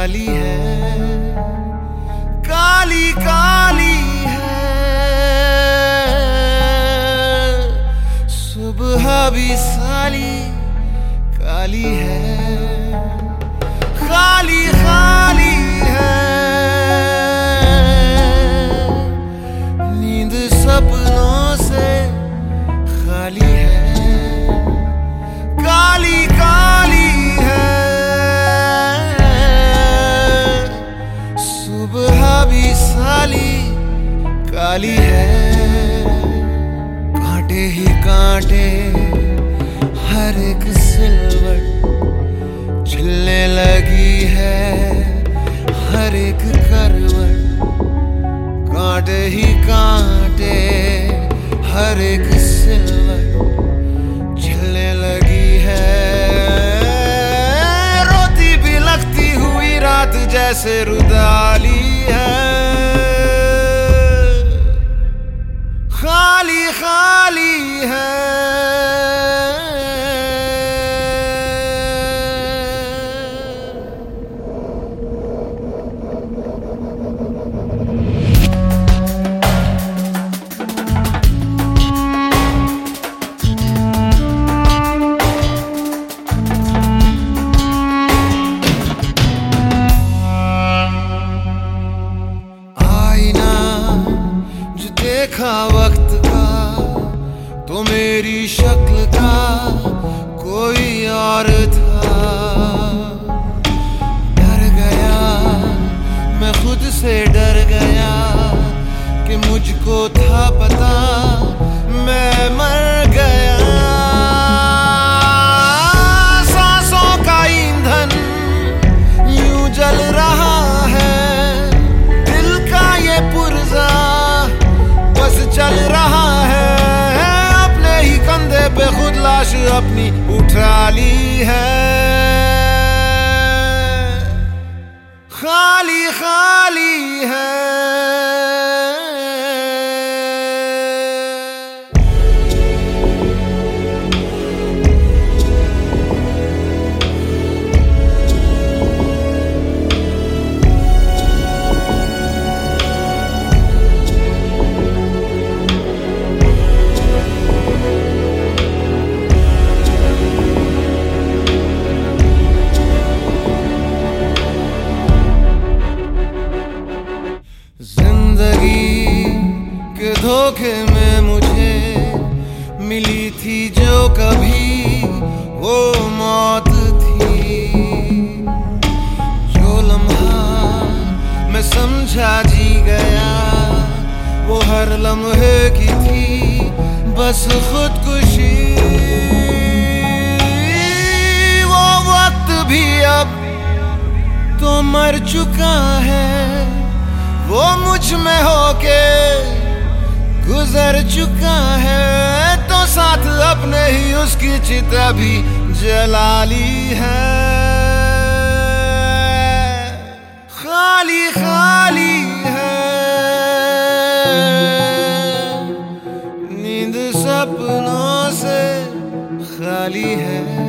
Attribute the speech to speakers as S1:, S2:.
S1: काली है, काली काली है। सुबह भी साली काली है, खाली खाली है। नींद सपनों से खाली है, काली काली है। सुबह भी साली काली है, कांटे ही कांटे हर एक सिलवट झिलने लगी है, हर एक करवट। कांटे ही कांटे हर एक सिलवट झिलने लगी है। रोती भी लगती हुई रात जैसे रुदाली है, खाली खाली है। देखा वक्त का तो मेरी शक्ल का कोई और था। डर गया मैं खुद से, डर गया कि मुझको था पता मैं मर गया। सांसों का ईंधन यूं जल रहा है, दिल का ये पुर्जा बस चल रहा है। अपने ही कंधे पे खुद लाश अपनी उठा ली है, खाली खाली है। जिंदगी के धोखे में मुझे मिली थी जो कभी वो मौत थी। जो लम्हा मैं समझा जी गया वो हर लम्हे की थी बस खुदकुशी। वो वक्त भी अब तो मर चुका है, वो मुझ में होके गुजर चुका है। तो साथ अपने ही उसकी चिता भी जला ली है, खाली खाली है। नींद सपनों से खाली है।